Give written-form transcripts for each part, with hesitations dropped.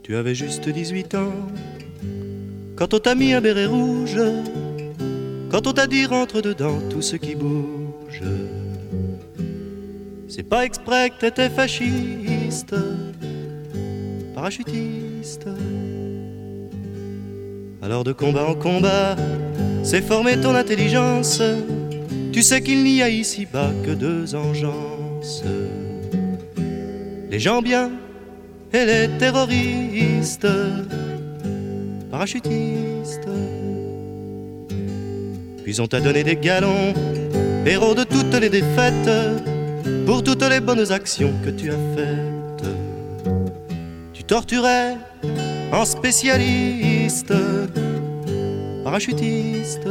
Tu avais juste 18 ans quand on t'a mis un béret rouge, quand on t'a dit rentre dedans tout ce qui bouge. C'est pas exprès que t'étais fasciste, parachutiste. Alors de combat en combat, c'est former ton intelligence. Tu sais qu'il n'y a ici-bas que deux engences, les gens bien et les terroristes, parachutistes. Puis on t'a donné des galons, héros de toutes les défaites, pour toutes les bonnes actions que tu as faites. Tu torturais en spécialiste, parachutiste.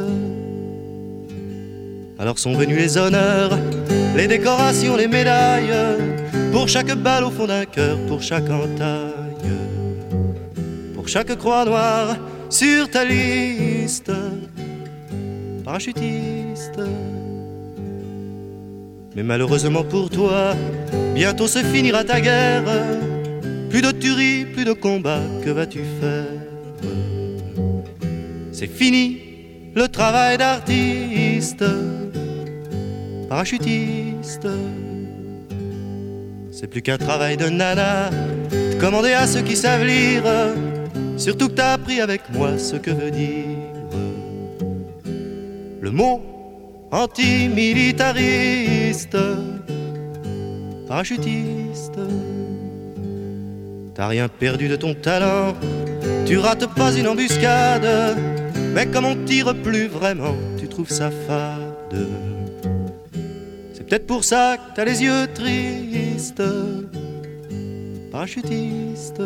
Alors sont venus les honneurs, les décorations, les médailles, pour chaque balle au fond d'un cœur, pour chaque entaille, pour chaque croix noire sur ta liste, parachutiste. Mais malheureusement pour toi, bientôt se finira ta guerre. Plus de tuerie, plus de combat, que vas-tu faire? C'est fini le travail d'artiste, parachutiste. C'est plus qu'un travail de nana, de commander à ceux qui savent lire. Surtout que t'as appris avec moi ce que veut dire le mot antimilitariste, parachutiste. T'as rien perdu de ton talent, tu rates pas une embuscade, mais comme on tire plus vraiment, tu trouves ça fade. C'est peut-être pour ça que t'as les yeux tristes, parachutiste.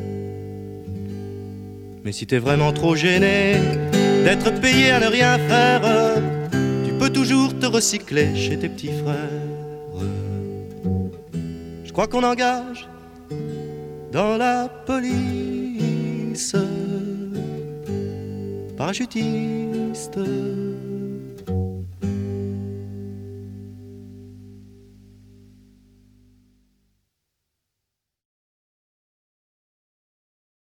Mais si t'es vraiment trop gêné d'être payé à ne rien faire, tu peux toujours te recycler chez tes petits frères. Je crois qu'on engage dans la police, parachutiste.